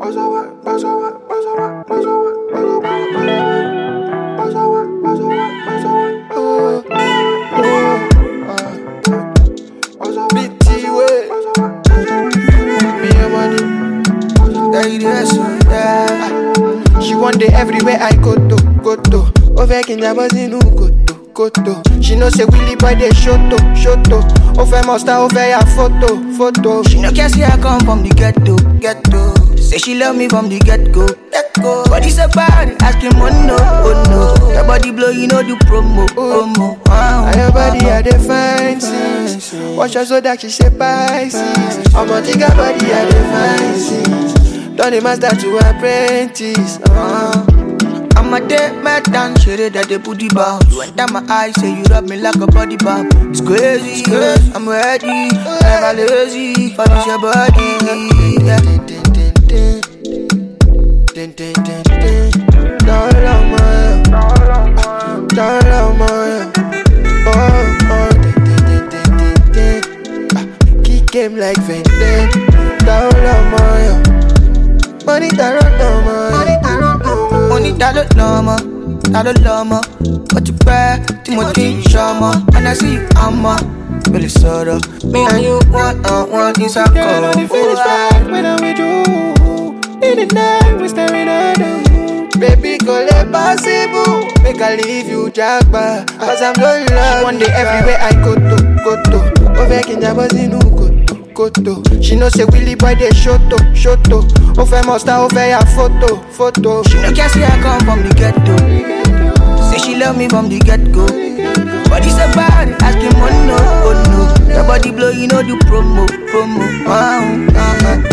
She one day everywhere I go to. Over Kenya Bazinu koto. She know say Willie boy they shoto. Over Monster over ya photo. She no care say I come from the ghetto. Say she love me from the get-go. But it's about it, asking money, oh no. Your body blow, you know do promo. Your body had the fancies. Watch her so that she say Pisces. I'ma think her body had the fancies. Turn the master to apprentice. I'm a dead man down, shit that they put the bounce. You enter my eyes, say you rub me like a body bomb. It's crazy, I'm ready, never lazy. For this your body, yeah. Kick game like vendetta. Money Money lama. But you bad, Timothy Shama. And I see you, really sorrow. Me and you one is a call. Girl, the finish right when I'm with you. In the night, we staring at the moon. Baby, call it possible. Make I leave you, Jackba. Cause I'm no love. One day everywhere I go to. Over Kenya Bazinu koto. She know say Willie boy they shoto. Over Monster over ya photo. She no care say I come from the ghetto. Say she love me from the get-go. But it's about it, asking money, oh no. Your body blow, you know do promo.